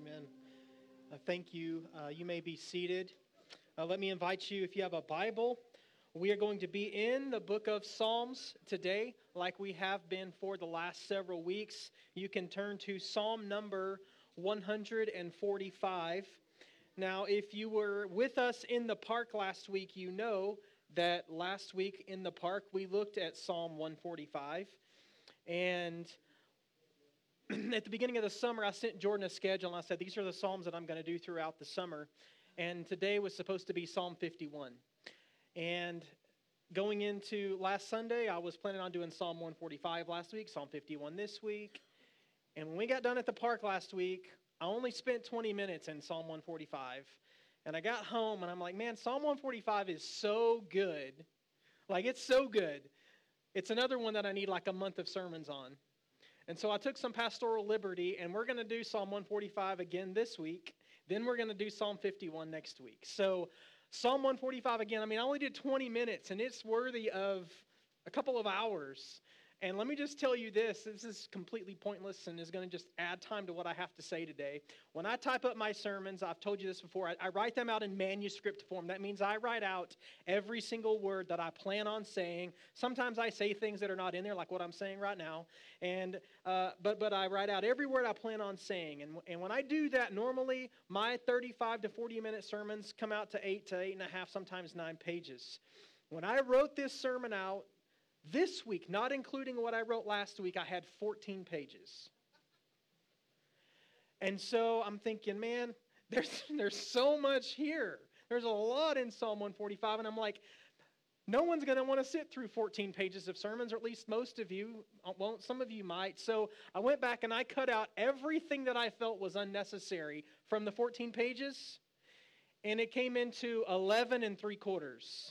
Amen. Thank you. You may be seated. Let me invite you, if you have a Bible, we are going to be in the book of Psalms today, like we have been for the last several weeks. You can turn to Psalm number 145. Now, if you were with us in the park last week, you know that last week in the park we looked at Psalm 145. And at the beginning of the summer, I sent Jordan a schedule, and I said, these are the Psalms that I'm going to do throughout the summer. And today was supposed to be Psalm 51. And going into last Sunday, I was planning on doing Psalm 145 last week, Psalm 51 this week. And when we got done at the park last week, I only spent 20 minutes in Psalm 145. And I got home, and I'm like, man, Psalm 145 is so good. Like, it's so good. It's another one that I need like a month of sermons on. And so I took some pastoral liberty, and we're going to do Psalm 145 again this week. Then we're going to do Psalm 51 next week. So Psalm 145 again, I only did 20 minutes, and it's worthy of a couple of hours. And let me just tell you this is completely pointless and is going to just add time to what I have to say today. When I type up my sermons, I've told you this before, I write them out in manuscript form. That means I write out every single word that I plan on saying. Sometimes I say things that are not in there, like what I'm saying right now. And but I write out every word I plan on saying. And when I do that, normally my 35 to 40-minute sermons come out to 8 to 8.5, sometimes 9 pages. When I wrote this sermon out, this week, not including what I wrote last week, I had 14 pages. And so I'm thinking, man, there's so much here. There's a lot in Psalm 145, and I'm like, no one's going to want to sit through 14 pages of sermons, or at least most of you won't. Some of you might. So I went back and I cut out everything that I felt was unnecessary from the 14 pages, and it came into 11 3/4.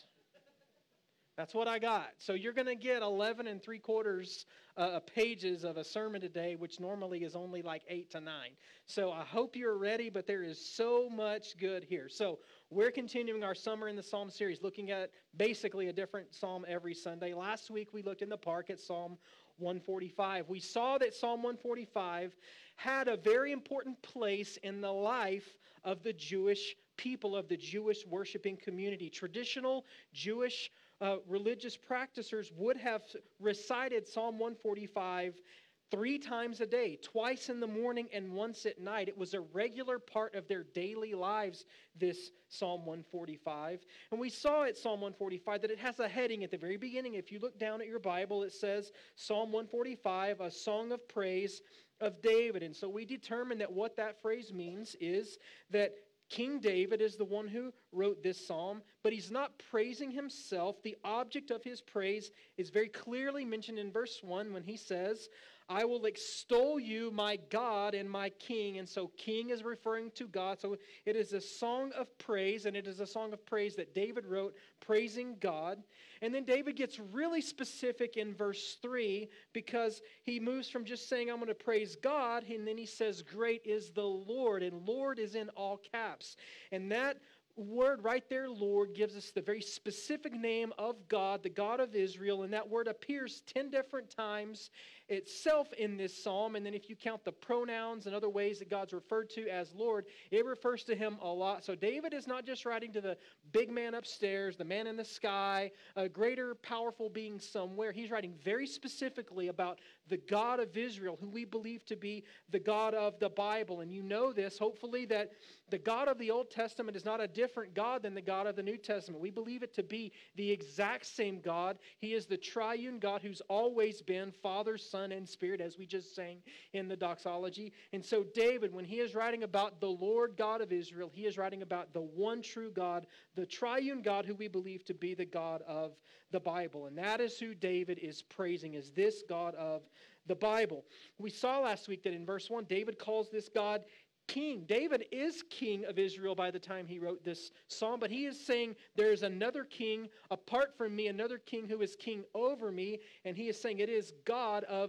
That's what I got. So you're going to get 11 3/4 pages of a sermon today, which normally is only like 8 to 9. So I hope you're ready, but there is so much good here. So we're continuing our Summer in the Psalm series, looking at basically a different psalm every Sunday. Last week we looked in the park at Psalm 145. We saw that Psalm 145 had a very important place in the life of the Jewish people, of the Jewish worshiping community. Traditional Jewish religious practitioners would have recited Psalm 145 3 times a day, twice in the morning and once at night. It was a regular part of their daily lives, this Psalm 145. And we saw at Psalm 145 that it has a heading at the very beginning. If you look down at your Bible, it says Psalm 145, a song of praise of David. And so we determined that what that phrase means is that King David is the one who wrote this psalm, but he's not praising himself. The object of his praise is very clearly mentioned in verse 1 when he says, I will extol you, my God and my King. And so King is referring to God. So it is a song of praise, and it is a song of praise that David wrote, praising God. And then David gets really specific in verse 3 because he moves from just saying, I'm going to praise God, and then he says, great is the Lord. And Lord is in all caps. And that word right there, Lord, gives us the very specific name of God, the God of Israel, and that word appears 10 different times itself in this psalm. And then if you count the pronouns and other ways that God's referred to as Lord, it refers to him a lot. So David is not just writing to the big man upstairs, the man in the sky, a greater powerful being somewhere. He's writing very specifically about the God of Israel, who we believe to be the God of the Bible. And you know this, hopefully, that the God of the Old Testament is not a different God than the God of the New Testament. We believe it to be the exact same God. He is the triune God who's always been Father, Son, and Spirit, as we just sang in the doxology. And so David, when he is writing about the Lord God of Israel, he is writing about the one true God, the triune God who we believe to be the God of the Bible. And that is who David is praising, is this God of the Bible. We saw last week that in verse 1, David calls this God King. David is king of Israel by the time he wrote this psalm, but he is saying there is another king apart from me, another king who is king over me, and he is saying it is God of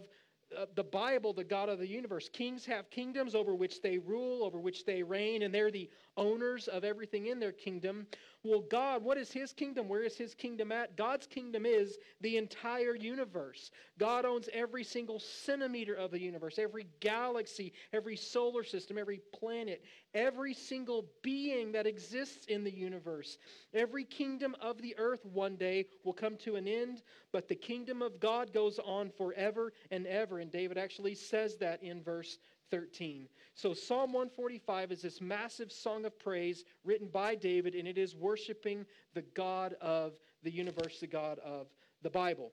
the Bible, the God of the universe. Kings have kingdoms over which they rule, over which they reign, and they're the owners of everything in their kingdom. Well, God, what is His kingdom? Where is His kingdom at? God's kingdom is the entire universe. God owns every single centimeter of the universe, every galaxy, every solar system, every planet, every single being that exists in the universe. Every kingdom of the earth one day will come to an end, but the kingdom of God goes on forever and ever. And David actually says that in verse 13. So Psalm 145 is this massive song of praise written by David, and it is worshiping the God of the universe, the God of the Bible.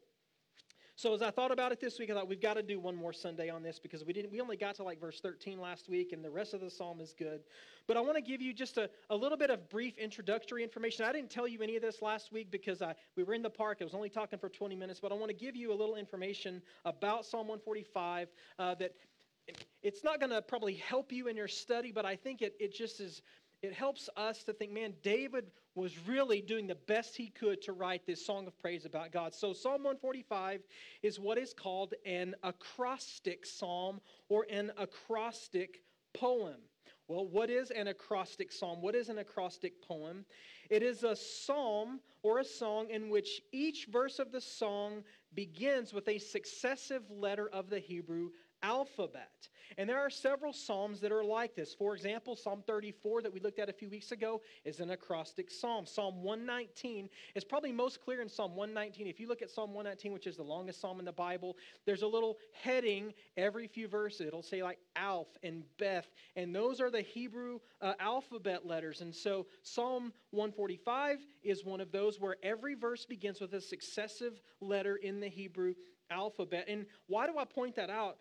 So as I thought about it this week, I thought we've got to do one more Sunday on this because we only got to like verse 13 last week, and the rest of the psalm is good. But I want to give you just a little bit of brief introductory information. I didn't tell you any of this last week because we were in the park. I was only talking for 20 minutes, but I want to give you a little information about Psalm 145 that it's not going to probably help you in your study, but I think it just is. It helps us to think, man, David was really doing the best he could to write this song of praise about God. So Psalm 145 is what is called an acrostic psalm or an acrostic poem. Well, what is an acrostic psalm? What is an acrostic poem? It is a psalm or a song in which each verse of the song begins with a successive letter of the Hebrew alphabet. And there are several psalms that are like this. For example, Psalm 34 that we looked at a few weeks ago is an acrostic psalm. Psalm 119 is probably most clear in Psalm 119. If you look at Psalm 119, which is the longest psalm in the Bible, there's a little heading every few verses. It'll say like Alf and Beth, and those are the Hebrew alphabet letters. And so Psalm 145 is one of those where every verse begins with a successive letter in the Hebrew alphabet. And why do I point that out?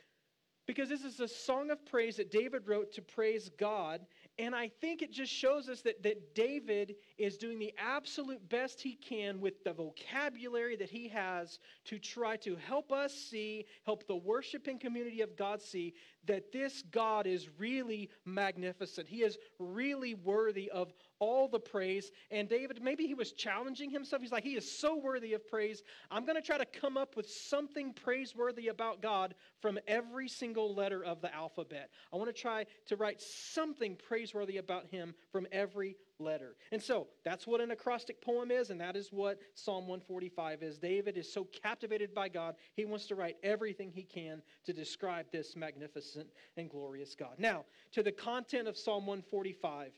Because this is a song of praise that David wrote to praise God. And I think it just shows us that David is doing the absolute best he can with the vocabulary that he has to try to help us see, help the worshiping community of God see that this God is really magnificent. He is really worthy of all the praise. And David, maybe he was challenging himself. He's like, he is so worthy of praise. I'm going to try to come up with something praiseworthy about God from every single letter of the alphabet. I want to try to write something praiseworthy about him from every letter. And so that's what an acrostic poem is, and that is what Psalm 145 is. David is so captivated by God, he wants to write everything he can to describe this magnificent and glorious God. Now, to the content of Psalm 145.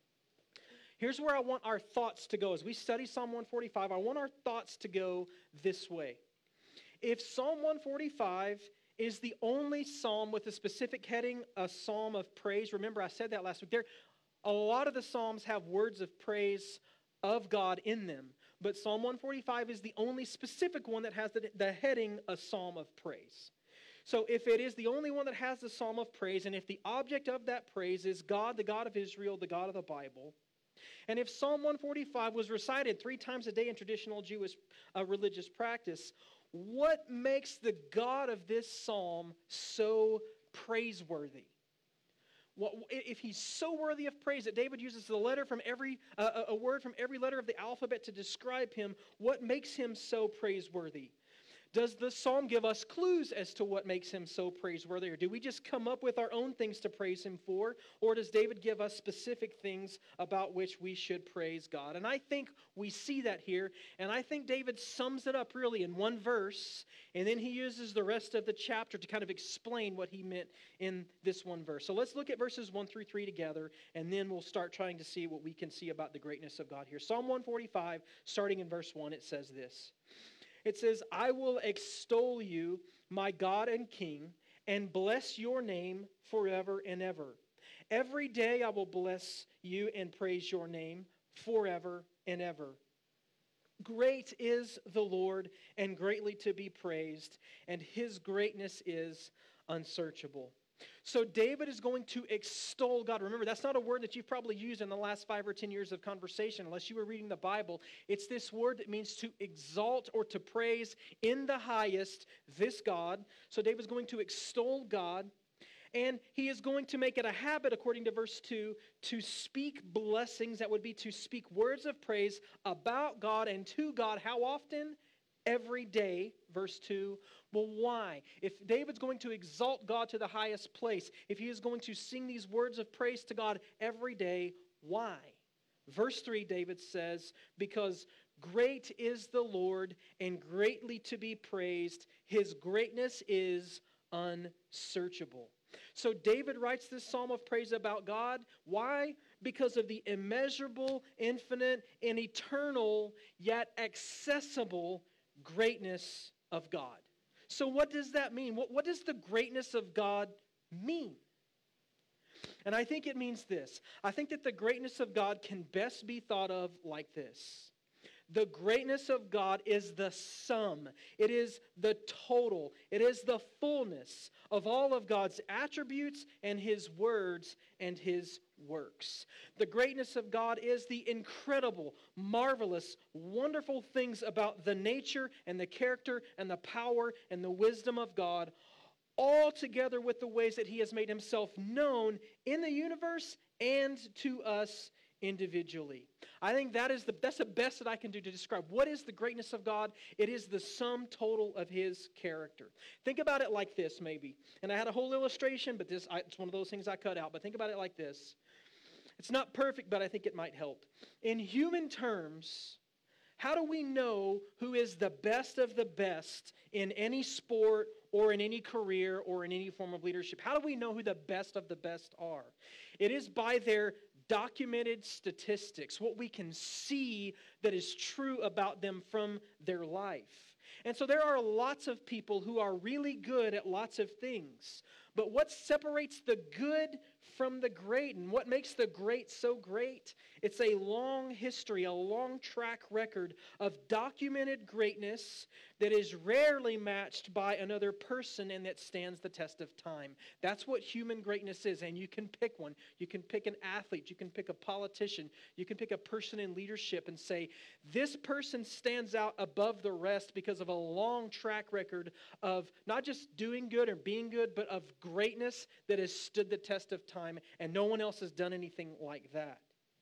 Here's where I want our thoughts to go. As we study Psalm 145, I want our thoughts to go this way. If Psalm 145 is the only psalm with a specific heading, a psalm of praise, remember I said that last week, a lot of the psalms have words of praise of God in them, but Psalm 145 is the only specific one that has the heading, a psalm of praise. So if it is the only one that has the psalm of praise, and if the object of that praise is God, the God of Israel, the God of the Bible, and if Psalm 145 was recited 3 times a day in traditional Jewish religious practice, what makes the God of this psalm so praiseworthy? If he's so worthy of praise that David uses a word from every letter of the alphabet to describe him, what makes him so praiseworthy? Does the psalm give us clues as to what makes him so praiseworthy? Or do we just come up with our own things to praise him for? Or does David give us specific things about which we should praise God? And I think we see that here. And I think David sums it up really in one verse. And then he uses the rest of the chapter to kind of explain what he meant in this one verse. So let's look at verses 1 through 3 together. And then we'll start trying to see what we can see about the greatness of God here. Psalm 145, starting in verse 1, it says this. It says, I will extol you, my God and King, and bless your name forever and ever. Every day I will bless you and praise your name forever and ever. Great is the Lord and greatly to be praised, and his greatness is unsearchable. So David is going to extol God. Remember, that's not a word that you've probably used in the last 5 or 10 years of conversation, unless you were reading the Bible. It's this word that means to exalt or to praise in the highest this God. So David's going to extol God. And he is going to make it a habit, according to verse 2, to speak blessings. That would be to speak words of praise about God and to God. How often? every day, verse 2. Well, why? If David's going to exalt God to the highest place, if he is going to sing these words of praise to God every day, why? Verse 3, David says, because great is the Lord and greatly to be praised. His greatness is unsearchable. So David writes this psalm of praise about God. Why? Because of the immeasurable, infinite, and eternal, yet accessible greatness of God. So what does that mean? What does the greatness of God mean? And I think it means this. I think that the greatness of God can best be thought of like this. The greatness of God is the sum. It is the total. It is the fullness of all of God's attributes and His words and His works. The greatness of God is the incredible, marvelous, wonderful things about the nature and the character and the power and the wisdom of God, all together with the ways that He has made Himself known in the universe and to us individually. I think that's the best that I can do to describe what is the greatness of God. It is the sum total of His character. Think about it like this, maybe. And I had a whole illustration, but it's one of those things I cut out. But think about it like this. It's not perfect, but I think it might help. In human terms, how do we know who is the best of the best in any sport or in any career or in any form of leadership? How do we know who the best of the best are? It is by their documented statistics, what we can see that is true about them from their life. And so there are lots of people who are really good at lots of things. But what separates the good from the great and what makes the great so great? It's a long history, a long track record of documented greatness that is rarely matched by another person and that stands the test of time. That's what human greatness is, and you can pick one. You can pick an athlete. You can pick a politician. You can pick a person in leadership and say, this person stands out above the rest because of a long track record of not just doing good or being good, but of greatness that has stood the test of time, and no one else has done anything like that.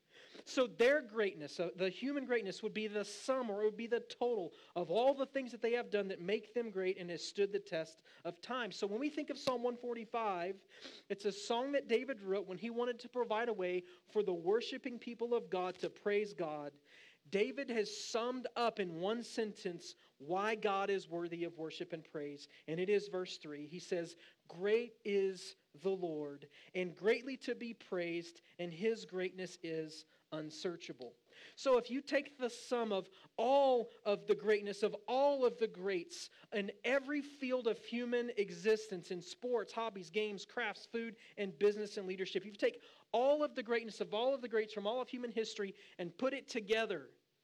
So their greatness, the human greatness, would be the sum or it would be the total of all the things that they have done that make them great and has stood the test of time. So when we think of Psalm 145, it's a song that David wrote when he wanted to provide a way for the worshiping people of God to praise God. David has summed up in one sentence why God is worthy of worship and praise. And it is verse 3. He says, great is the Lord, and greatly to be praised, and His greatness is unsearchable. So if you take the sum of all of the greatness of all of the greats in every field of human existence, in sports, hobbies, games, crafts, food, and business and leadership, if you take all of the greatness of all of the greats from all of human history and put it together,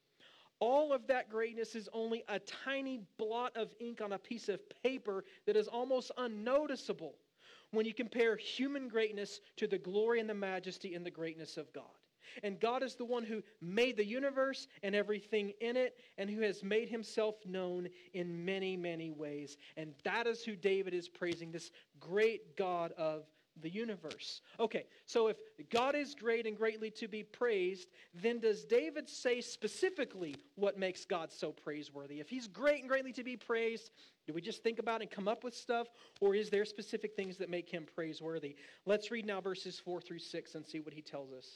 all of that greatness is only a tiny blot of ink on a piece of paper that is almost unnoticeable when you compare human greatness to the glory and the majesty and the greatness of God. And God is the one who made the universe and everything in it, and who has made Himself known in many, many ways. And that is who David is praising, this great God of the universe. Okay, so if God is great and greatly to be praised, then does David say specifically what makes God so praiseworthy? If He's great and greatly to be praised, do we just think about and come up with stuff? Or is there specific things that make Him praiseworthy? Let's read now verses 4 through 6 and see what he tells us.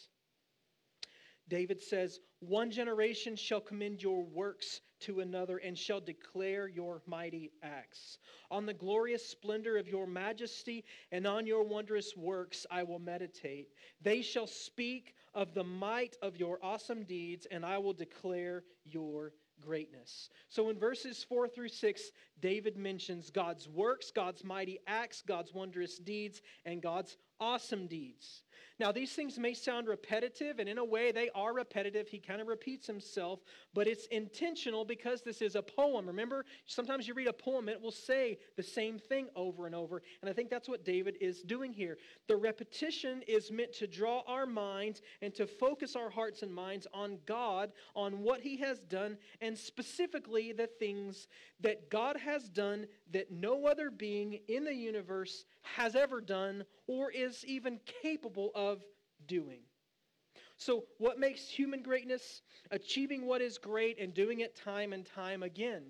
David says, one generation shall commend your works to another and shall declare your mighty acts. On the glorious splendor of your majesty and on your wondrous works I will meditate. They shall speak of the might of your awesome deeds, and I will declare your greatness. So in verses 4 through 6, David mentions God's works, God's mighty acts, God's wondrous deeds, and God's awesome deeds. Now, these things may sound repetitive, and in a way they are repetitive. He kind of repeats himself, but it's intentional because this is a poem. Remember, sometimes you read a poem, it will say the same thing over and over, and I think that's what David is doing here. The repetition is meant to draw our minds and to focus our hearts and minds on God, on what He has done, and specifically the things that God has done that no other being in the universe has ever done or is even capable of doing. So what makes human greatness? Achieving what is great and doing it time and time again.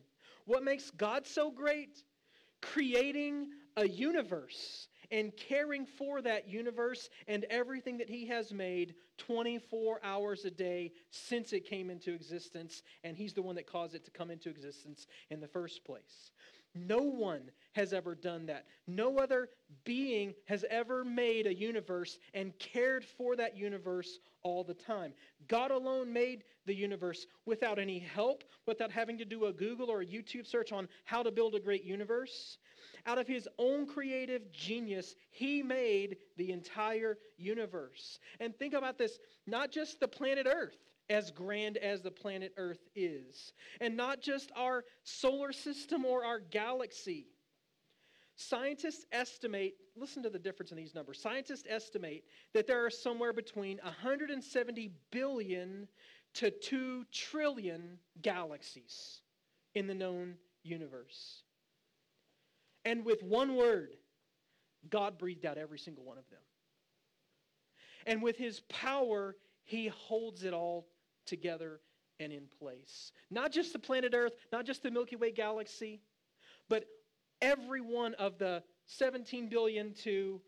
What makes God so great? Creating a universe and caring for that universe and everything that He has made 24 hours a day since it came into existence, and He's the one that caused it to come into existence in the first place. No one has ever done that. No other being has ever made a universe and cared for that universe all the time. God alone made the universe without any help, without having to do a Google or a YouTube search on how to build a great universe. Out of His own creative genius, He made the entire universe. And think about this, not just the planet Earth, as grand as the planet Earth is, and not just our solar system or our galaxy. Scientists estimate, listen to the difference in these numbers. Scientists estimate that there are somewhere between 170 billion to 2 trillion galaxies in the known universe. And with one word, God breathed out every single one of them. And with His power, He holds it all together and in place. Not just the planet Earth, not just the Milky Way galaxy, but every one of the 17 billion to,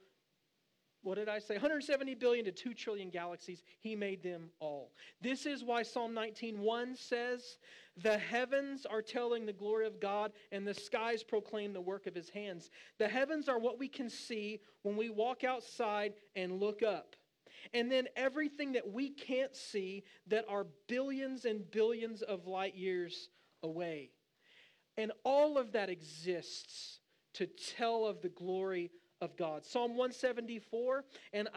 170 billion to 2 trillion galaxies, He made them all. This is why Psalm 19:1 says, "The heavens are telling the glory of God, and the skies proclaim the work of His hands." The heavens are what we can see when we walk outside and look up. And then everything that we can't see that are billions and billions of light years away. And all of that exists to tell of the glory of God. Psalm 174 and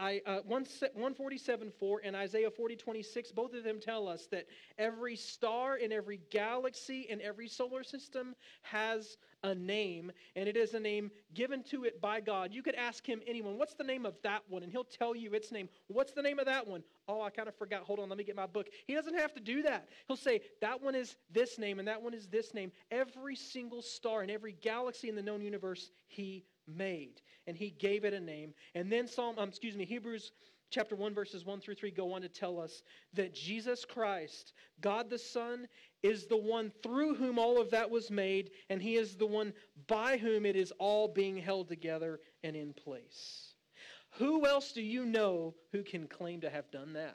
147:4 and Isaiah 40:26, both of them tell us that every star in every galaxy in every solar system has a name, and it is a name given to it by God. You could ask anyone, what's the name of that one? And he'll tell you its name. What's the name of that one? Oh, I kind of forgot. Hold on, let me get my book. He doesn't have to do that. He'll say, that one is this name, and that one is this name. Every single star in every galaxy in the known universe, He made. And He gave it a name. And then Hebrews chapter 1, verses 1 through 3 go on to tell us that Jesus Christ, God the Son, is the one through whom all of that was made, and He is the one by whom it is all being held together and in place. Who else do you know who can claim to have done that?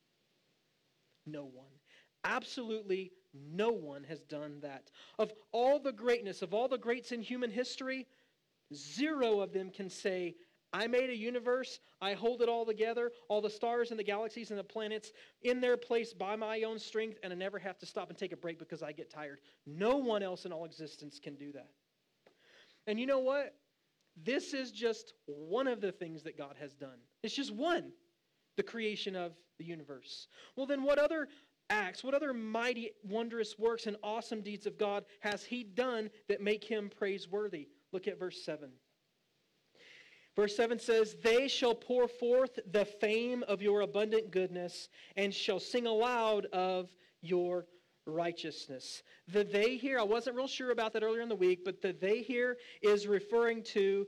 No one. Absolutely no one has done that. Of all the greatness, of all the greats in human history, 0 of them can say, I made a universe, I hold it all together, all the stars and the galaxies and the planets in their place by my own strength, and I never have to stop and take a break because I get tired. No one else in all existence can do that. And you know what? This is just one of the things that God has done. It's just one, the creation of the universe. Well, then what other acts, what other mighty, wondrous works and awesome deeds of God has He done that make Him praiseworthy? Look at verse 7. Verse 7 says, "They shall pour forth the fame of your abundant goodness and shall sing aloud of your righteousness." The they here, I wasn't real sure about that earlier in the week, but the they here is referring to,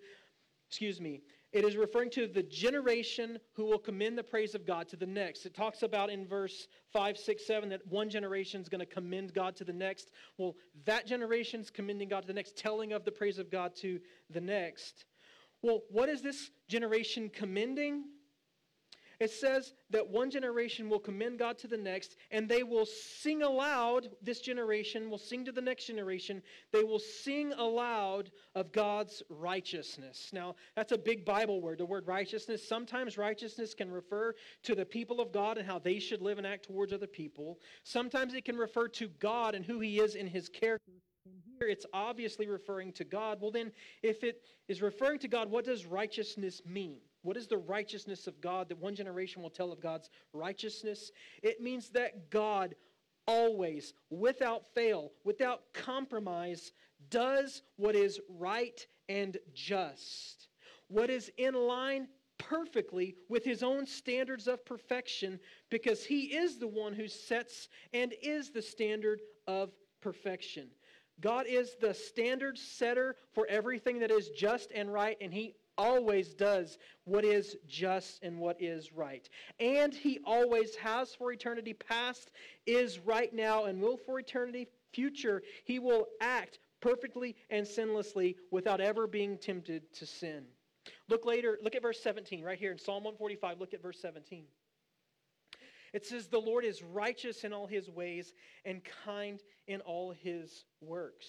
it is referring to the generation who will commend the praise of God to the next. It talks about in verse 5, 6, 7 that one generation is going to commend God to the next. Well, that generation's commending God to the next, telling of the praise of God to the next. Well, what is this generation commending? It says that one generation will commend God to the next, and they will sing aloud. This generation will sing to the next generation. They will sing aloud of God's righteousness. Now, that's a big Bible word, the word righteousness. Sometimes righteousness can refer to the people of God and how they should live and act towards other people. Sometimes it can refer to God and who He is in His character. And here it's obviously referring to God. Well then, if it is referring to God, what does righteousness mean? What is the righteousness of God that one generation will tell of God's righteousness? It means that God always, without fail, without compromise, does what is right and just. What is in line perfectly with His own standards of perfection, because He is the one who sets and is the standard of perfection. God is the standard setter for everything that is just and right, and He always does what is just and what is right. And He always has for eternity past, is right now, and will for eternity future, he will act perfectly and sinlessly without ever being tempted to sin. Look at verse 17 right here in Psalm 145. Look at verse 17. It says, the Lord is righteous in all his ways and kind in all his works.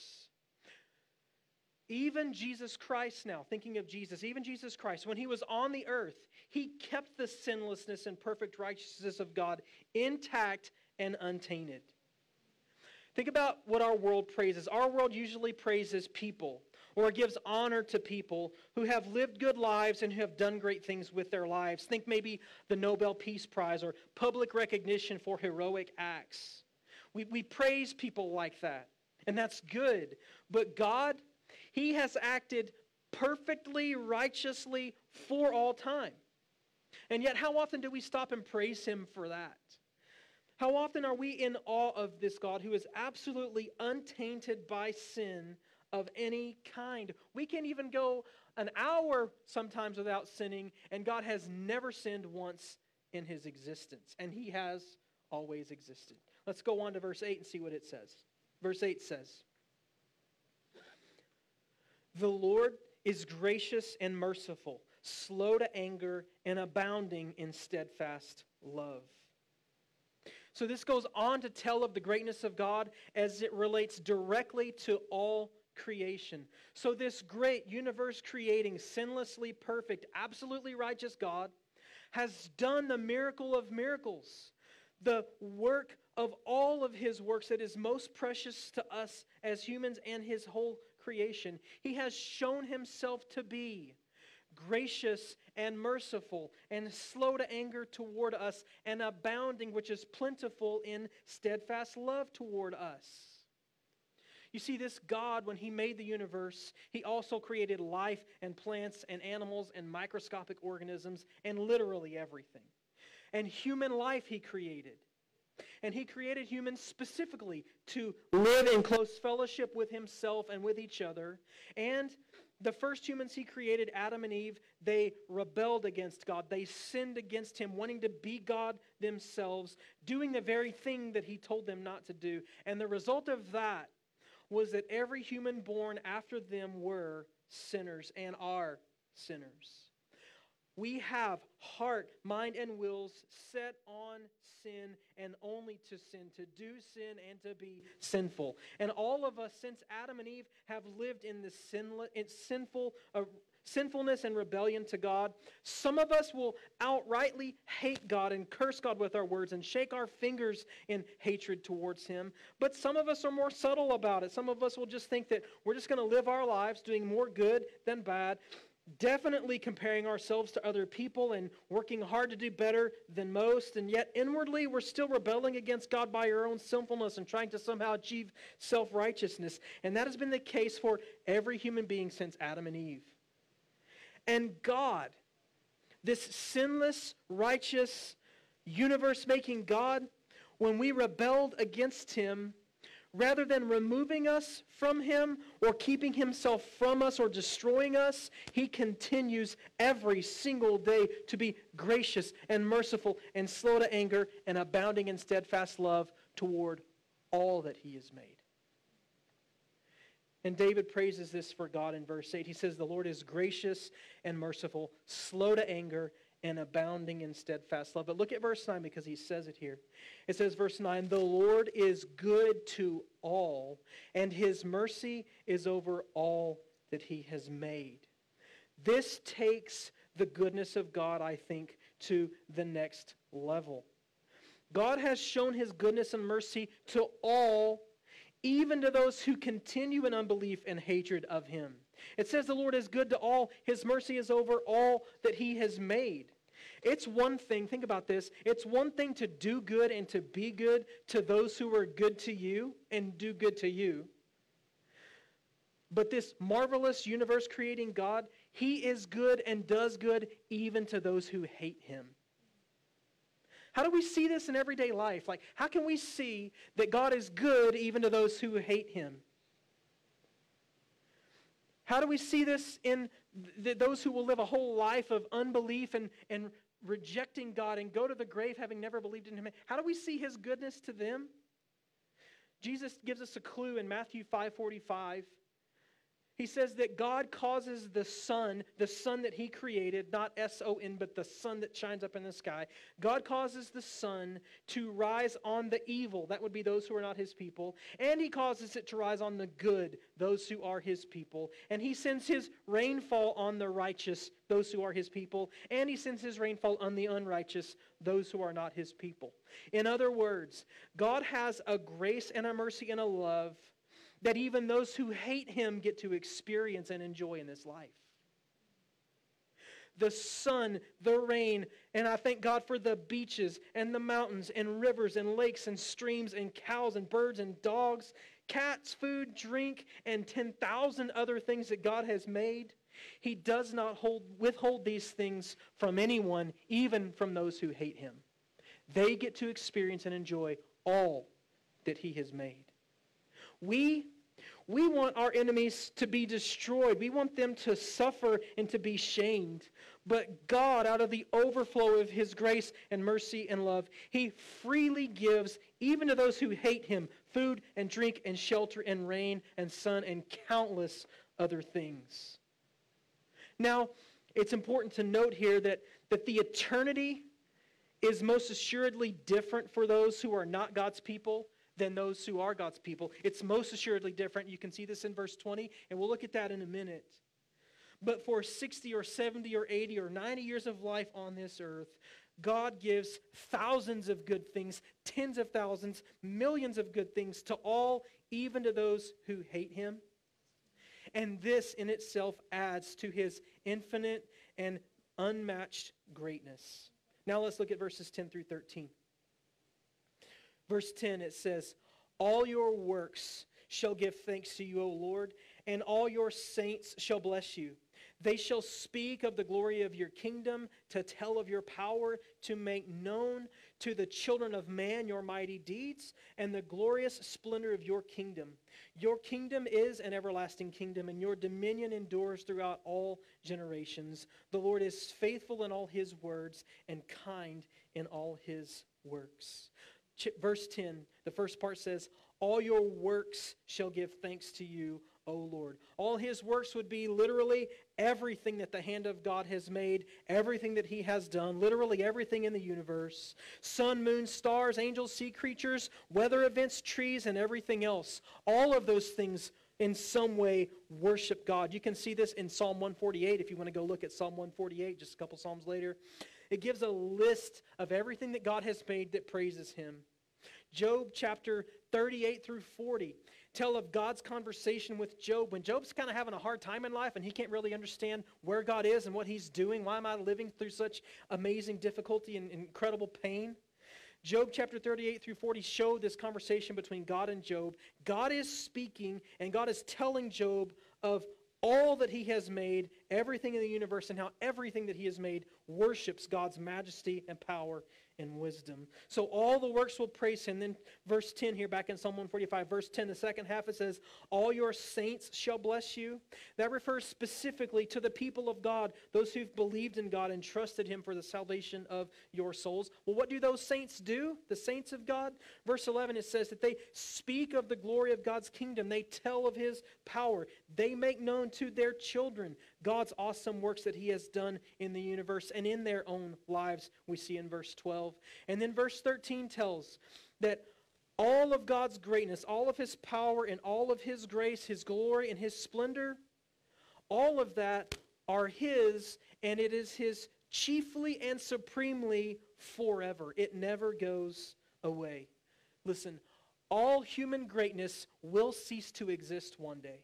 Even Jesus Christ now, thinking of Jesus, even Jesus Christ, when he was on the earth, he kept the sinlessness and perfect righteousness of God intact and untainted. Think about what our world praises. Our world usually praises people or gives honor to people who have lived good lives and who have done great things with their lives. Think maybe the Nobel Peace Prize or public recognition for heroic acts. We praise people like that, and that's good. But God, he has acted perfectly, righteously for all time. And yet, how often do we stop and praise him for that? How often are we in awe of this God who is absolutely untainted by sin of any kind? We can't even go an hour sometimes without sinning, and God has never sinned once in his existence, and he has always existed. Let's go on to verse 8 and see what it says. Verse 8 says, the Lord is gracious and merciful, slow to anger, and abounding in steadfast love. So this goes on to tell of the greatness of God as it relates directly to all creation. So this great universe-creating, sinlessly perfect, absolutely righteous God has done the miracle of miracles, the work of all of his works that is most precious to us as humans and his whole creation. He has shown himself to be gracious and merciful and slow to anger toward us and abounding, which is plentiful in steadfast love toward us. You see, this God, when he made the universe, he also created life and plants and animals and microscopic organisms and literally everything. And human life he created. And he created humans specifically to live in close fellowship with himself and with each other. And the first humans he created, Adam and Eve, they rebelled against God. They sinned against him, wanting to be God themselves, doing the very thing that he told them not to do. And the result of that was that every human born after them were sinners and are sinners. We have heart, mind, and wills set on sin and only to sin, to do sin and to be sinful. And all of us, since Adam and Eve, have lived in this sinfulness and rebellion to God. Some of us will outrightly hate God and curse God with our words and shake our fingers in hatred towards him. But some of us are more subtle about it. Some of us will just think that we're just going to live our lives doing more good than bad, definitely comparing ourselves to other people and working hard to do better than most, and yet inwardly we're still rebelling against God by our own sinfulness and trying to somehow achieve self-righteousness. And that has been the case for every human being since Adam and Eve. And God, this sinless, righteous, universe-making God, when we rebelled against him, rather than removing us from him or keeping himself from us or destroying us, he continues every single day to be gracious and merciful and slow to anger and abounding in steadfast love toward all that he has made. And David praises this for God in verse 8. He says, the Lord is gracious and merciful, slow to anger, and abounding in steadfast love. But look at verse 9 because he says it here. It says, verse 9, the Lord is good to all, and his mercy is over all that he has made. This takes the goodness of God, I think, to the next level. God has shown his goodness and mercy to all, even to those who continue in unbelief and hatred of him. It says the Lord is good to all. His mercy is over all that he has made. It's one thing, think about this, it's one thing to do good and to be good to those who are good to you and do good to you. But this marvelous universe-creating God, he is good and does good even to those who hate him. How do we see this in everyday life? Like, how can we see that God is good even to those who hate him? How do we see this in those who will live a whole life of unbelief and rejecting God and go to the grave having never believed in him? How do we see his goodness to them? Jesus gives us a clue in Matthew 5:45. He says that God causes the sun that He created, not S-O-N, but the sun that shines up in the sky. God causes the sun to rise on the evil, that would be those who are not His people, and He causes it to rise on the good, those who are His people. And He sends His rainfall on the righteous, those who are His people, and He sends His rainfall on the unrighteous, those who are not His people. In other words, God has a grace and a mercy and a love that even those who hate Him get to experience and enjoy in this life. The sun, the rain, and I thank God for the beaches and the mountains and rivers and lakes and streams and cows and birds and dogs, cats, food, drink, and 10,000 other things that God has made. He does not withhold these things from anyone, even from those who hate Him. They get to experience and enjoy all that He has made. We want our enemies to be destroyed. We want them to suffer and to be shamed. But God, out of the overflow of His grace and mercy and love, He freely gives, even to those who hate Him, food and drink and shelter and rain and sun and countless other things. Now, it's important to note here that the eternity is most assuredly different for those who are not God's people than those who are God's people. It's most assuredly different. You can see this in verse 20, and we'll look at that in a minute. But for 60 or 70 or 80 or 90 years of life on this earth, God gives thousands of good things, tens of thousands, millions of good things to all, even to those who hate Him. And this in itself adds to His infinite and unmatched greatness. Now let's look at verses 10 through 13. Verse 10, it says, "All your works shall give thanks to you, O Lord, and all your saints shall bless you. They shall speak of the glory of your kingdom, to tell of your power, to make known to the children of man your mighty deeds, and the glorious splendor of your kingdom. Your kingdom is an everlasting kingdom, and your dominion endures throughout all generations. The Lord is faithful in all His words, and kind in all His works." Verse 10, the first part says, "All your works shall give thanks to you, O Lord." All His works would be literally everything that the hand of God has made, everything that He has done, literally everything in the universe. Sun, moon, stars, angels, sea creatures, weather events, trees, and everything else. All of those things in some way worship God. You can see this in Psalm 148 if you want to go look at Psalm 148 just a couple Psalms later. It gives a list of everything that God has made that praises Him. Job chapter 38 through 40 tell of God's conversation with Job. When Job's kind of having a hard time in life and he can't really understand where God is and what He's doing, why am I living through such amazing difficulty and incredible pain? Job chapter 38 through 40 show this conversation between God and Job. God is speaking and God is telling Job of all that He has made, everything in the universe, and how everything that He has made worships God's majesty and power and wisdom. So all the works will praise Him. Then verse 10 here, back in Psalm 145, verse 10, the second half, it says, "All your saints shall bless you." That refers specifically to the people of God, those who've believed in God and trusted Him for the salvation of your souls. Well, what do those saints do? The saints of God? Verse 11, it says that they speak of the glory of God's kingdom. They tell of His power. They make known to their children God's awesome works that He has done in the universe and in their own lives, we see in verse 12. And then verse 13 tells that all of God's greatness, all of His power and all of His grace, His glory and His splendor, all of that are His, and it is His chiefly and supremely forever. It never goes away. Listen, all human greatness will cease to exist one day.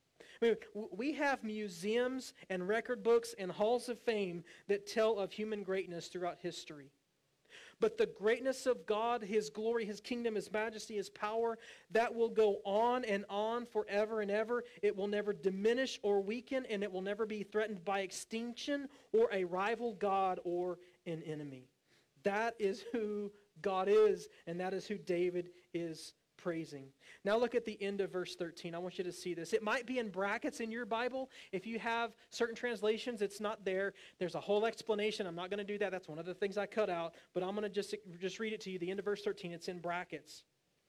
I mean, we have museums and record books and halls of fame that tell of human greatness throughout history. But the greatness of God, His glory, His kingdom, His majesty, His power, that will go on forever and ever. It will never diminish or weaken, and it will never be threatened by extinction or a rival god or an enemy. That is who God is, and that is who David is praising. Now look at the end of verse 13. I want you to see this. It might be in brackets in your Bible. If you have certain translations, it's not there. There's a whole explanation. I'm not going to do that. That's one of the things I cut out. But I'm going to just read it to you. The end of verse 13, it's in brackets.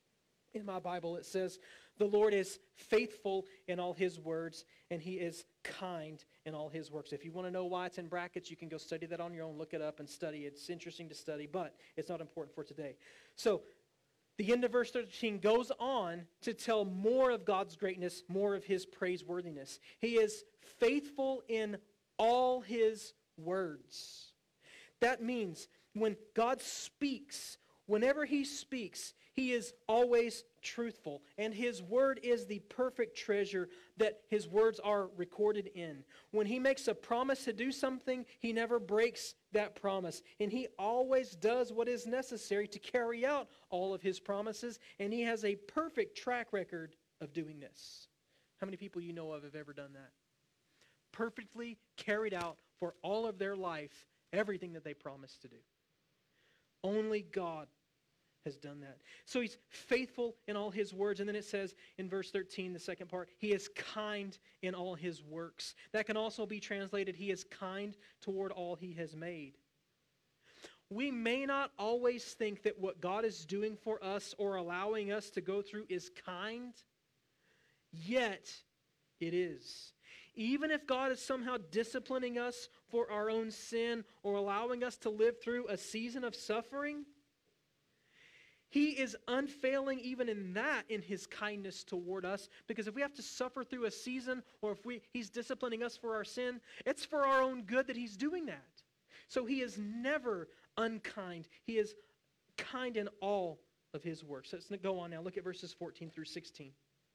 In my Bible, it says, the Lord is faithful in all his words, and he is kind in all his works. If you want to know why it's in brackets, you can go study that on your own, look it up and study. It's interesting to study, but it's not important for today. So, the end of verse 13 goes on to tell more of God's greatness, more of his praiseworthiness. He is faithful in all his words. That means when God speaks, whenever he speaks, he is always truthful. And his word is the perfect treasure that his words are recorded in. When he makes a promise to do something, he never breaks that promise. And he always does what is necessary to carry out all of his promises. And he has a perfect track record of doing this. How many people you know of have ever done that? Perfectly carried out for all of their life everything that they promised to do. Only God has done that. So he's faithful in all his words. And then it says in verse 13, the second part, he is kind in all his works. That can also be translated, he is kind toward all he has made. We may not always think that what God is doing for us or allowing us to go through is kind, yet it is. Even if God is somehow disciplining us for our own sin or allowing us to live through a season of suffering, he is unfailing even in that, in his kindness toward us. Because if we have to suffer through a season, or if he's disciplining us for our sin, it's for our own good that he's doing that. So he is never unkind. He is kind in all of his works. Let's go on now. Look at verses 14 through 16.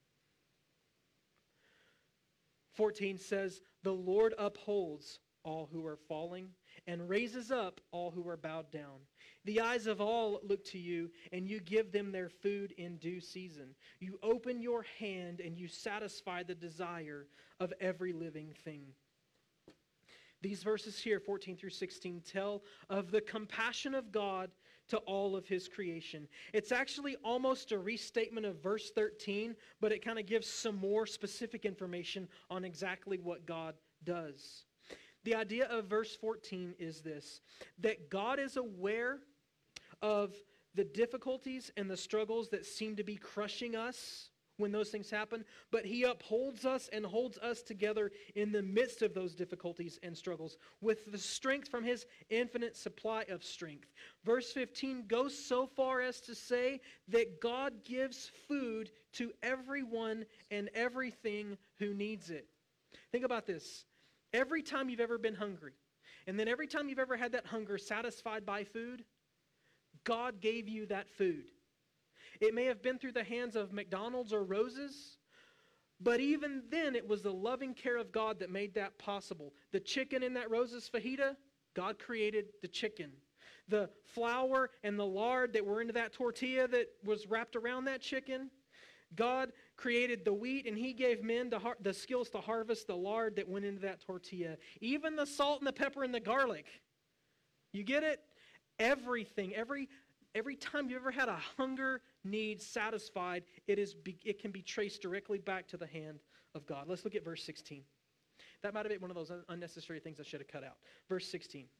14 says, the Lord upholds all who are falling and raises up all who are bowed down. The eyes of all look to you, and you give them their food in due season. You open your hand, and you satisfy the desire of every living thing. These verses here, 14 through 16, tell of the compassion of God to all of his creation. It's actually almost a restatement of verse 13, but it kind of gives some more specific information on exactly what God does. The idea of verse 14 is this, that God is aware of the difficulties and the struggles that seem to be crushing us when those things happen, but he upholds us and holds us together in the midst of those difficulties and struggles with the strength from his infinite supply of strength. Verse 15 goes so far as to say that God gives food to everyone and everything who needs it. Think about this. Every time you've ever been hungry, and then every time you've ever had that hunger satisfied by food, God gave you that food. It may have been through the hands of McDonald's or Rose's, but even then it was the loving care of God that made that possible. The chicken in that Rose's fajita, God created the chicken. The flour and the lard that were into that tortilla that was wrapped around that chicken, God created the wheat, and he gave men the skills to harvest the lard that went into that tortilla. Even the salt and the pepper and the garlic. You get it? Everything, every time you've ever had a hunger need satisfied, it can be traced directly back to the hand of God. Let's look at verse 16. That might have been one of those unnecessary things I should have cut out. Verse 16. It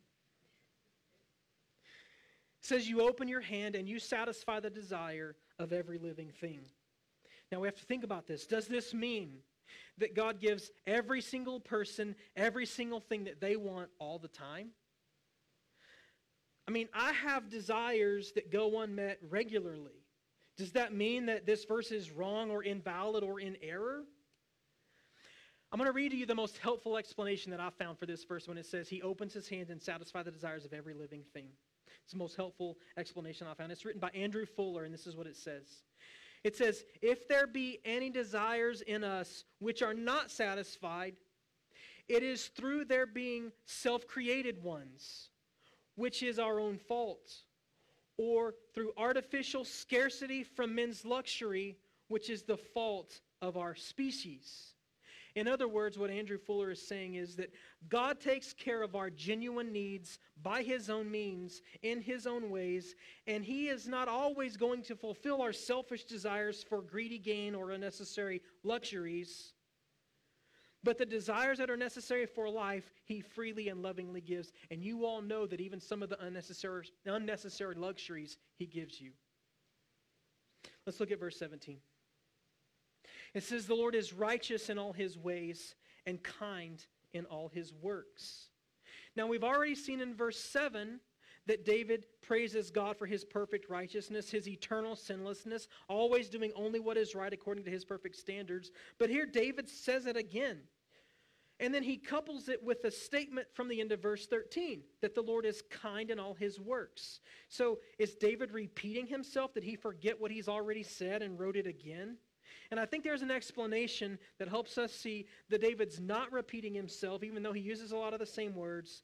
says, you open your hand and you satisfy the desire of every living thing. Now we have to think about this. Does this mean that God gives every single person every single thing that they want all the time? I mean, I have desires that go unmet regularly. Does that mean that this verse is wrong or invalid or in error? I'm going to read to you the most helpful explanation that I found for this verse when it says, he opens his hand and satisfies the desires of every living thing. It's the most helpful explanation I found. It's written by Andrew Fuller, and this is what it says. It says, if there be any desires in us which are not satisfied, it is through their being self-created ones, which is our own fault, or through artificial scarcity from men's luxury, which is the fault of our species. In other words, what Andrew Fuller is saying is that God takes care of our genuine needs by his own means, in his own ways, and he is not always going to fulfill our selfish desires for greedy gain or unnecessary luxuries. But the desires that are necessary for life, he freely and lovingly gives. And you all know that even some of the unnecessary luxuries he gives you. Let's look at verse 17. It says, the Lord is righteous in all his ways and kind in all his works. Now we've already seen in verse 7 that David praises God for his perfect righteousness, his eternal sinlessness, always doing only what is right according to his perfect standards. But here David says it again. And then he couples it with a statement from the end of verse 13, that the Lord is kind in all his works. So is David repeating himself? Did he forget what he's already said and wrote it again? And I think there's an explanation that helps us see that David's not repeating himself, even though he uses a lot of the same words.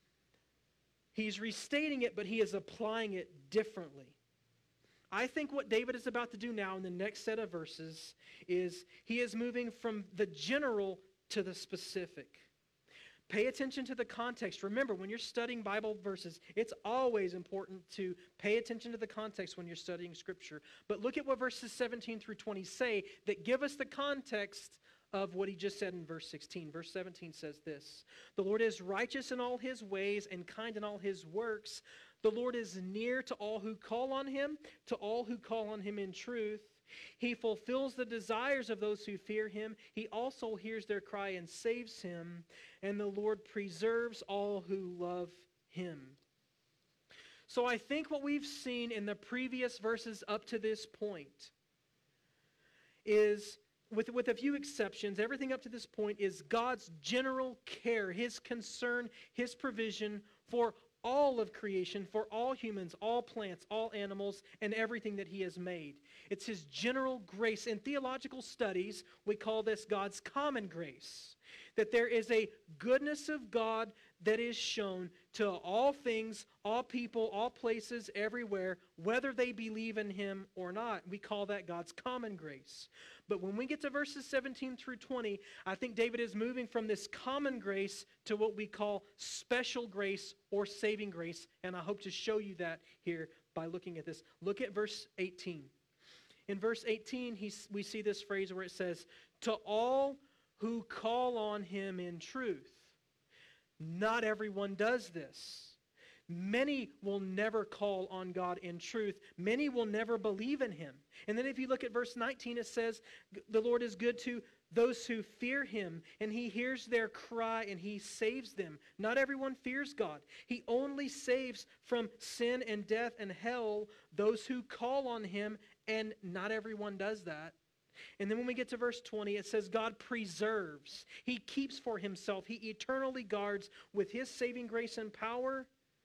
He's restating it, but he is applying it differently. I think what David is about to do now in the next set of verses is he is moving from the general to the specific. Pay attention to the context. Remember, when you're studying Bible verses, it's always important to pay attention to the context when you're studying Scripture. But look at what verses 17 through 20 say that give us the context of what he just said in verse 16. Verse 17 says this, the Lord is righteous in all his ways and kind in all his works. The Lord is near to all who call on him, to all who call on him in truth. He fulfills the desires of those who fear him. He also hears their cry and saves him. And the Lord preserves all who love him. So I think what we've seen in the previous verses up to this point is, with a few exceptions, everything up to this point is God's general care, his concern, his provision for all of creation, for all humans, all plants, all animals, and everything that he has made. It's his general grace. In theological studies, we call this God's common grace. That there is a goodness of God that is shown to all things, all people, all places, everywhere, whether they believe in him or not. We call that God's common grace. But when we get to verses 17 through 20, I think David is moving from this common grace to what we call special grace or saving grace. And I hope to show you that here by looking at this. Look at verse 18. In verse 18, we see this phrase where it says, to all who call on him in truth. Not everyone does this. Many will never call on God in truth. Many will never believe in him. And then if you look at verse 19, it says, the Lord is good to those who fear him, and he hears their cry and he saves them. Not everyone fears God. He only saves from sin and death and hell those who call on him, and not everyone does that. And then when we get to verse 20, it says God preserves. He keeps for himself. He eternally guards with his saving grace and power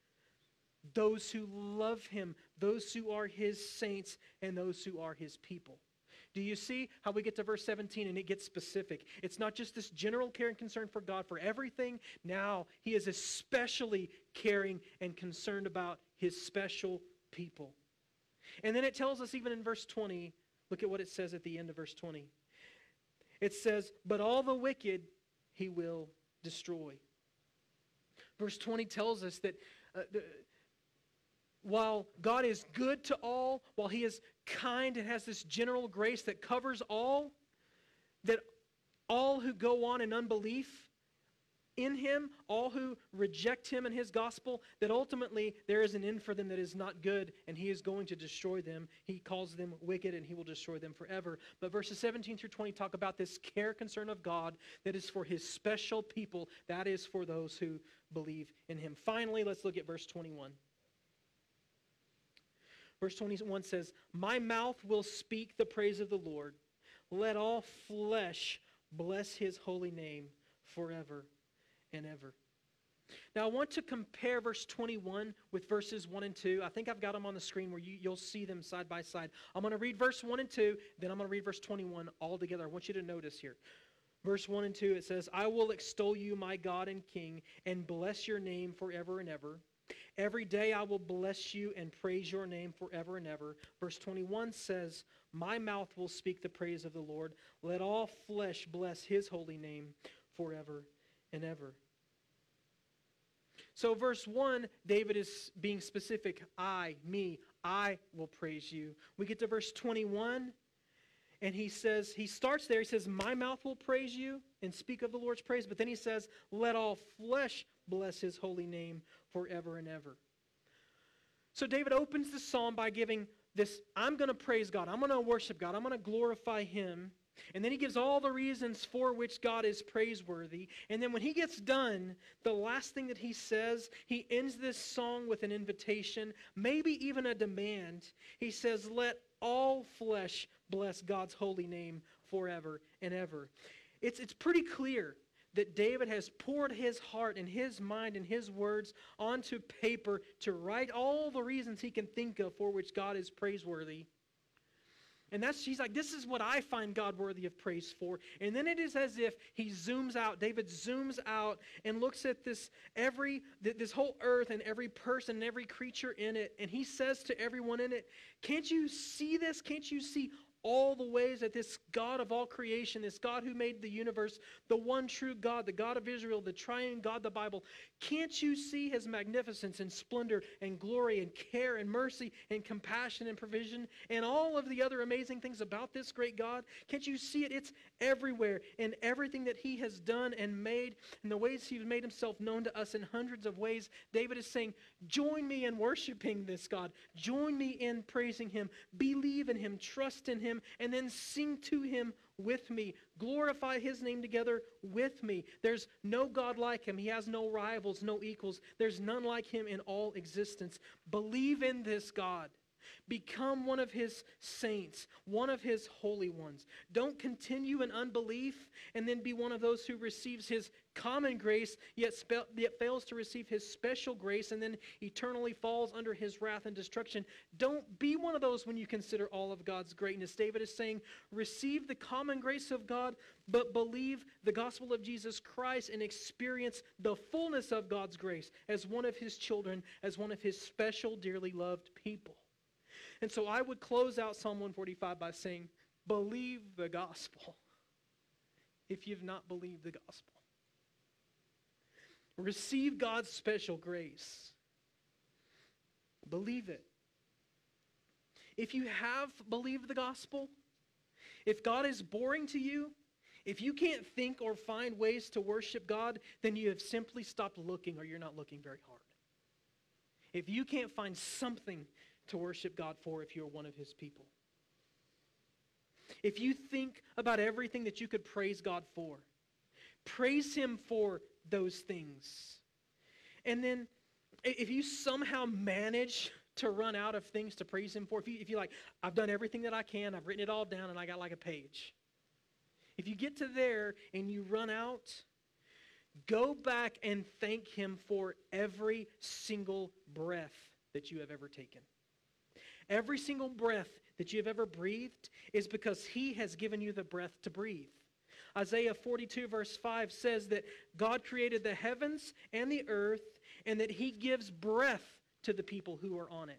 those who love him, those who are his saints, and those who are his people. Do you see how we get to verse 17 and it gets specific? It's not just this general care and concern for God for everything. Now he is especially caring and concerned about his special people. And then it tells us even in verse 20, look at what it says at the end of verse 20. It says, but all the wicked he will destroy. Verse 20 tells us that while God is good to all, while he is kind and has this general grace that covers all, that all who go on in unbelief in him, all who reject him and his gospel, that ultimately there is an end for them that is not good, and he is going to destroy them. He calls them wicked, and he will destroy them forever. But verses 17 through 20 talk about this care concern of God that is for his special people, that is for those who believe in him. Finally, let's look at verse 21. Verse 21 says, my mouth will speak the praise of the Lord. Let all flesh bless his holy name forever and ever. Now I want to compare verse 21 with verses 1 and 2. I think I've got them on the screen where you'll see them side by side. I'm going to read verse 1 and 2, then I'm going to read verse 21 all together. I want you to notice here. Verse 1 and 2, it says, I will extol you, my God and King, and bless your name forever and ever. Every day I will bless you and praise your name forever and ever. Verse 21 says, my mouth will speak the praise of the Lord. Let all flesh bless his holy name forever and ever. So verse 1, David is being specific. I will praise you. We get to verse 21, and he starts there, he says, my mouth will praise you and speak of the Lord's praise. But then he says, let all flesh bless his holy name forever and ever. So David opens the psalm by giving I'm going to praise God. I'm going to worship God. I'm going to glorify Him. And then he gives all the reasons for which God is praiseworthy. And then when he gets done, the last thing that he says, he ends this song with an invitation, maybe even a demand. He says, let all flesh bless God's holy name forever and ever. It's pretty clear that David has poured his heart and his mind and his words onto paper to write all the reasons he can think of for which God is praiseworthy. And he's like, this is what I find God worthy of praise for. And then it is as if he zooms out, David zooms out and looks at this whole earth and every person and every creature in it. And he says to everyone in it, can't you see this? Can't you see all the ways that this God of all creation, this God who made the universe, the one true God, the God of Israel, the triune God, the Bible, can't you see his magnificence and splendor and glory and care and mercy and compassion and provision and all of the other amazing things about this great God? Can't you see it? It's everywhere in everything that he has done and made, and the ways he's made himself known to us in hundreds of ways. David is saying, join me in worshiping this God. Join me in praising him. Believe in him. Trust in him. And then sing to him with me. Glorify his name together with me. There's no God like him. He has no rivals, no equals. There's none like him in all existence. Believe in this God. Become one of his saints, one of his holy ones. Don't continue in unbelief and then be one of those who receives his common grace, yet fails to receive his special grace and then eternally falls under his wrath and destruction. Don't be one of those when you consider all of God's greatness. David is saying, receive the common grace of God, but believe the gospel of Jesus Christ and experience the fullness of God's grace as one of his children, as one of his special, dearly loved people. And so I would close out Psalm 145 by saying, believe the gospel if you've not believed the gospel. Receive God's special grace. Believe it. If you have believed the gospel, if God is boring to you, if you can't think or find ways to worship God, then you have simply stopped looking or you're not looking very hard. If you can't find something to worship God for if you're one of his people. If you think about everything that you could praise God for, praise him for those things. And then if you somehow manage to run out of things to praise him for, if you're like, I've done everything that I can, I've written it all down and I got like a page. If you get to there and you run out, go back and thank him for every single breath that you have ever taken. Every single breath that you have ever breathed is because he has given you the breath to breathe. Isaiah 42 verse 5 says that God created the heavens and the earth and that he gives breath to the people who are on it.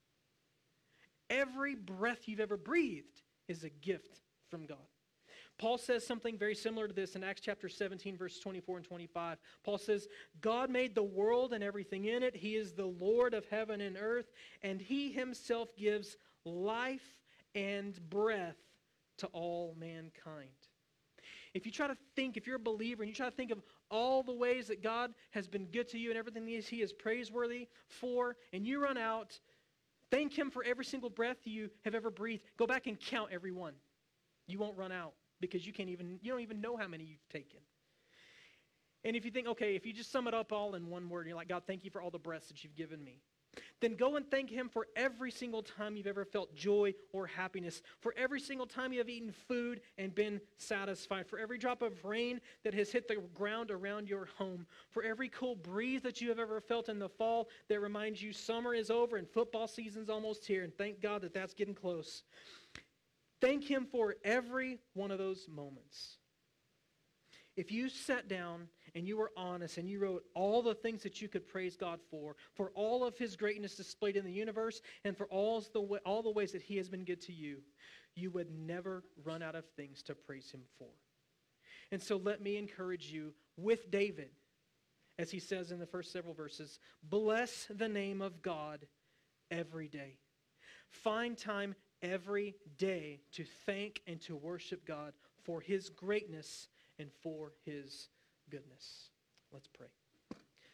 Every breath you've ever breathed is a gift from God. Paul says something very similar to this in Acts chapter 17, verse 24 and 25. Paul says, God made the world and everything in it. He is the Lord of heaven and earth, and he himself gives life and breath to all mankind. If you try to think, if you're a believer and you try to think of all the ways that God has been good to you and everything he is praiseworthy for, and you run out, thank him for every single breath you have ever breathed. Go back and count every one. You won't run out. Because you don't even know how many you've taken. And if you think, okay, if you just sum it up all in one word, you're like, God, thank you for all the breaths that you've given me. Then go and thank him for every single time you've ever felt joy or happiness, for every single time you have eaten food and been satisfied, for every drop of rain that has hit the ground around your home, for every cool breeze that you have ever felt in the fall that reminds you summer is over and football season's almost here, and thank God that that's getting close. Thank him for every one of those moments. If you sat down and you were honest and you wrote all the things that you could praise God for all of his greatness displayed in the universe, and for all the ways that he has been good to you, you would never run out of things to praise him for. And so let me encourage you with David, as he says in the first several verses, bless the name of God every day. Find time every day to thank and to worship God for his greatness and for his goodness. Let's pray.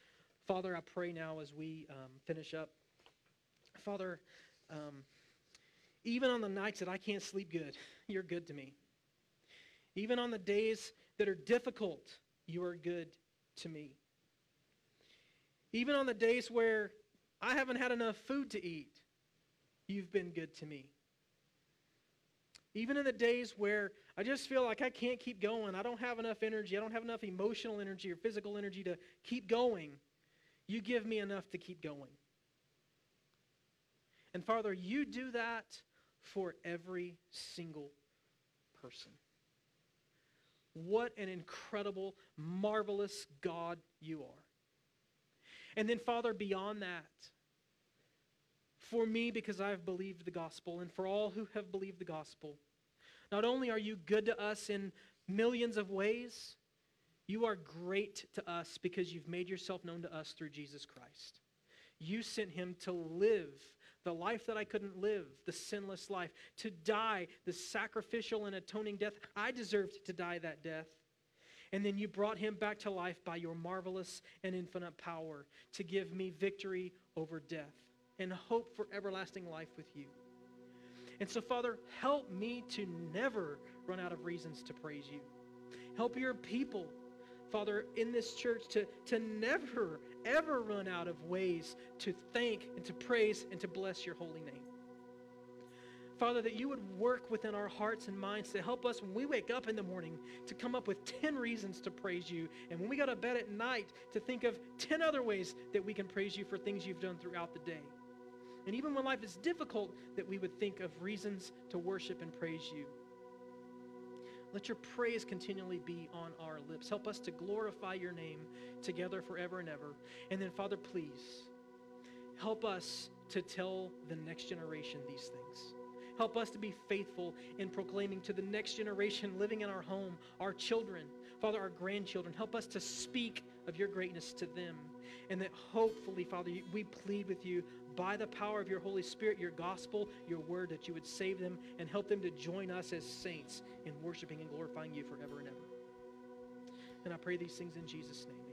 Father, I pray now as we finish up. Father, Even on the nights that I can't sleep good, you're good to me. Even on the days that are difficult, you are good to me. Even on the days where I haven't had enough food to eat, you've been good to me. Even in the days where I just feel like I can't keep going, I don't have enough energy, I don't have enough emotional energy or physical energy to keep going, you give me enough to keep going. And Father, you do that for every single person. What an incredible, marvelous God you are. And then, Father, beyond that, for me, because I've believed the gospel, and for all who have believed the gospel, not only are you good to us in millions of ways, you are great to us because you've made yourself known to us through Jesus Christ. You sent him to live the life that I couldn't live, the sinless life, to die the sacrificial and atoning death. I deserved to die that death. And then you brought him back to life by your marvelous and infinite power to give me victory over death and hope for everlasting life with you. And so, Father, help me to never run out of reasons to praise you. Help your people, Father, in this church to never, ever run out of ways to thank and to praise and to bless your holy name. Father, that you would work within our hearts and minds to help us when we wake up in the morning to come up with 10 reasons to praise you. And when we go to bed at night, to think of 10 other ways that we can praise you for things you've done throughout the day. And even when life is difficult, that we would think of reasons to worship and praise you. Let your praise continually be on our lips. Help us to glorify your name together forever and ever. And then, Father, please, help us to tell the next generation these things. Help us to be faithful in proclaiming to the next generation living in our home, our children, Father, our grandchildren. Help us to speak of your greatness to them. And that hopefully, Father, we plead with you by the power of your Holy Spirit, your gospel, your word, that you would save them and help them to join us as saints in worshiping and glorifying you forever and ever. And I pray these things in Jesus' name.